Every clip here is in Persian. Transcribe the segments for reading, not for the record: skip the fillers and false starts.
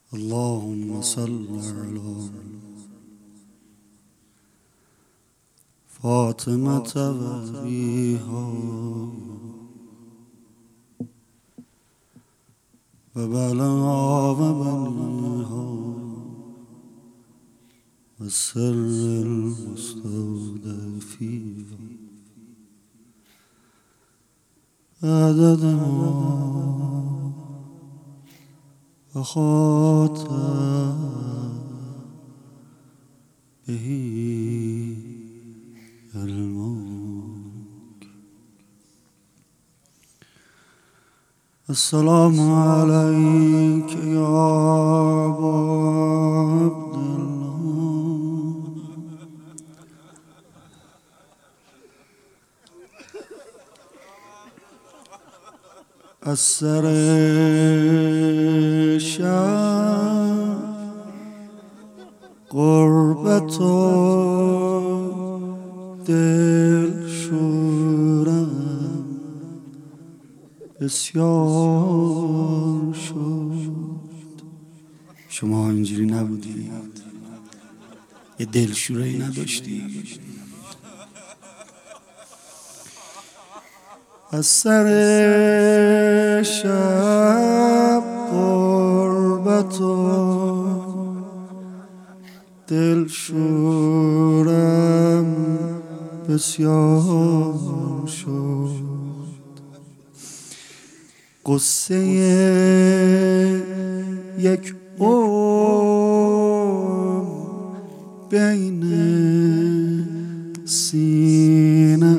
اللهم صل على فاطمة وأبيها وبلها وبنيها والسر المستودع فيها عدد ما أخاط به علمك. السلام عليك يا أبا عبد الله. السر شب قربت و دل شورم بسیار شد. شما اینجوری نبودی؟ یه دلشوره‌ای نداشتی؟ از سر شب قربت و دل شورم بسیار شد. قصه یک بین سینه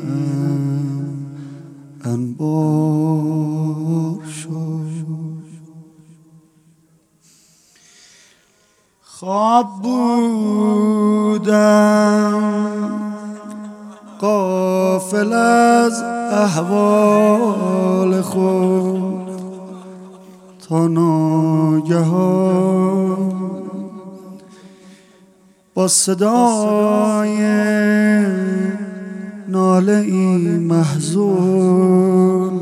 انبار شد. خواب بودم غافل از احوال خود تا ناگهان با صدای ناله ای محزون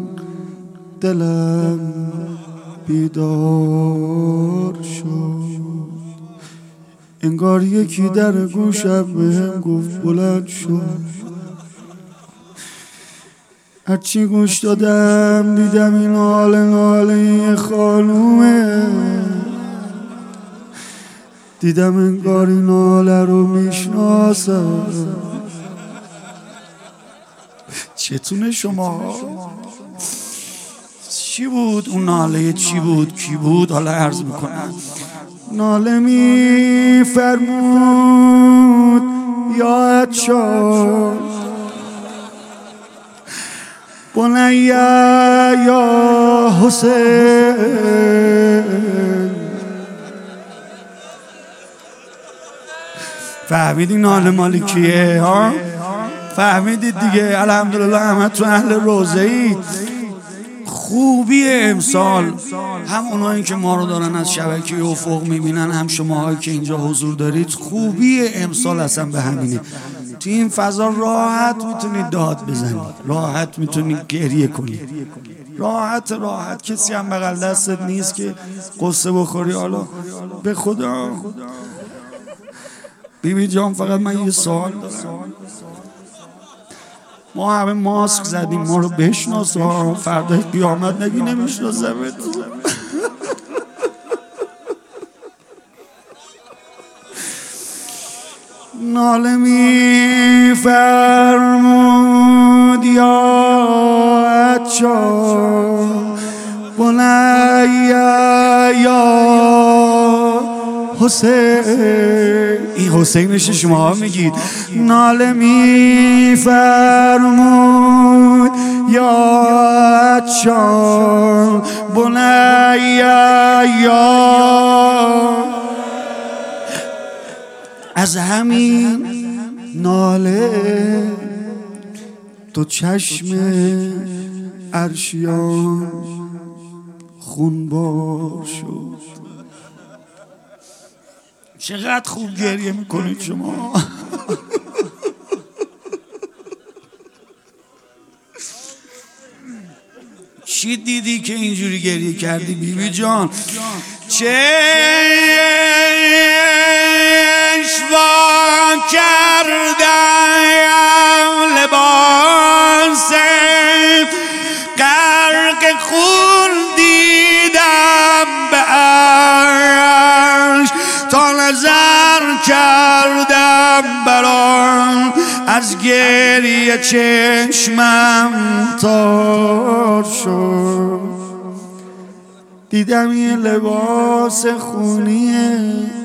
دلم بیدار شد. انگار یکی در گوشم بهم گفت بلند شد. هرچی گوش دادم دیدم این ناله خانومه. دیدم انگار این ناله رو میشناسم. چتونه شما؟ چی بود اون ناله؟ چی بود؟ کی بود؟ حالا عرض میکنم. ناله می فرمود یا اچار بنیا یا حسین. فهمیدی ناله مالی کیه ها؟ فهمیدید دیگه. الحمدلله همه تو اهل روزه اید. خوبی امسال هم اونایی که ما رو دارن از شبکه افق میبینن، هم شماهایی که اینجا حضور دارید، خوبی امسال اصلا به همینه. تو این فضا راحت میتونید داد بزنید، راحت میتونید گریه کنید، راحت کسی هم بغل دستت نیست که قصه بخوری. حالا به خدا بیبی جان، فقط من یه سوال دارم. ما همه ماسک زدیم، ما رو بشناس، فردا قیامت نگی نمیشناسمت. ناله می فرمود یا اچار بنیا یا حسین. این حسینش شما میگید. ناله می فرمود یا اچار بنیا یا. از همین ناله تو چشم عرشیان خونبار شد. چقدر خوب گریه میکنید شما. چی دیدی که اینجوری گریه کردی بیبی جان؟ چشم وا کردم لباس غرق خون دیدم به عرش تا نظر کردم برام از گریه چشمم تار شد. دیدم یه لباس خونیه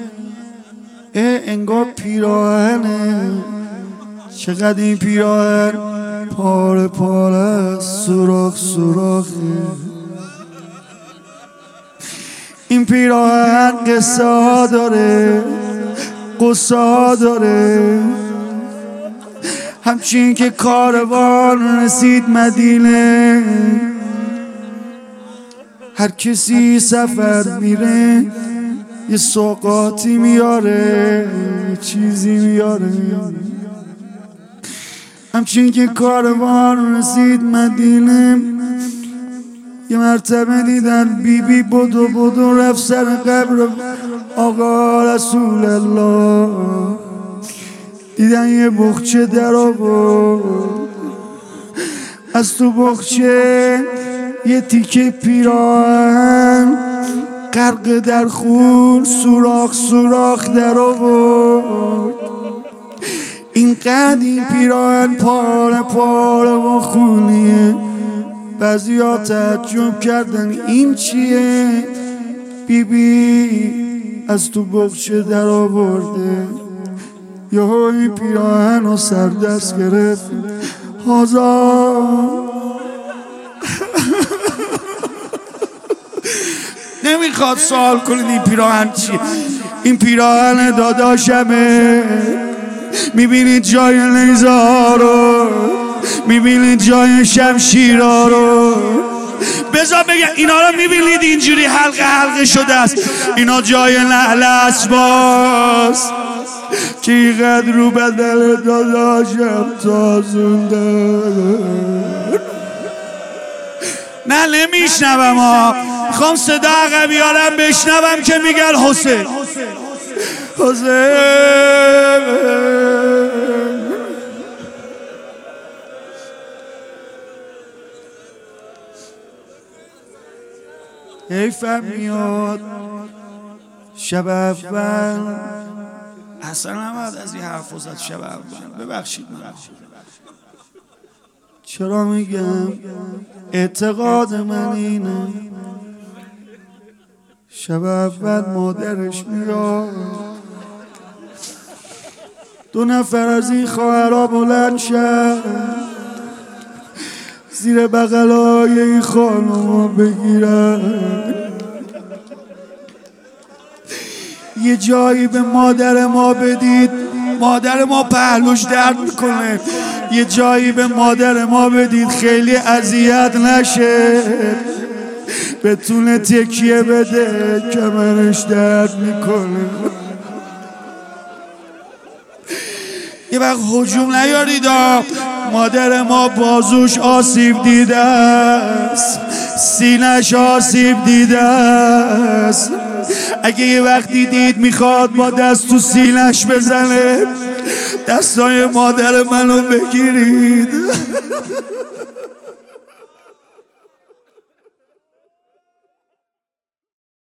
انگار پیراهنه. چقدر این پیراهن پاره پاره سوراخ سوراخه. این پیراهن قصه ها داره قصه ها داره. همچین که کاروان رسید مدینه هر کسی سفر میره یه سوغاتی میاره یه چیزی میاره. همچین که کاروان رسید مدینه یه مرتبه دیدن بیبی بدو بدو رفت سر قبر آقا رسول الله. دیدن یه بخچه در آورد از تو بخچه یه تیکه پیراهن غرق در خون سوراخ سوراخ در آورد. اینقدر این پیراهن پاره پاره و خونیه. بعضیا تعجب کردن این چیه؟ بیبی از تو بخچه در آورده. یهو این پیراهن رو سر دست گرفت. هازا نمیخواد سوال کنید این پیراهن چیه. این پیراهن داداشمه. میبینید جای نیزه رو، میبینید جای شمشیرها رو. بذار بگم اینا رو میبینید اینجوری حلقه حلقه شده است. اینا جای نعل اسباست که اینقدر رو بدل داداشم تازونده. نه نمیشنوم ها. میخوام صدا عقبیارم بشنوم که میگن حسین حسین. حیفم میاد شب اول اصلا نباید از این حرف زد. شب اول ببخشید من چرا میگم اعتقاد من اینه. شب اول مادرش میاد 2 نفر از این خواهرها بلند شد زیر بغلای این خانوما بگیرن. یه جایی به مادر ما بدید. مادر ما پهلوش درد میکنه. یه جایی به مادر ما بدید خیلی اذیت نشه. بتونه تکیه بده کمرش درد میکنه. یه وقت هجوم نیارید. مادر ما بازوش آسیب دیده است. سینه‌ش آسیب دیده است. اگه یه وقت دیدید میخواد با دست تو سینه‌ش بزنه دستای مادر منو بگیرید.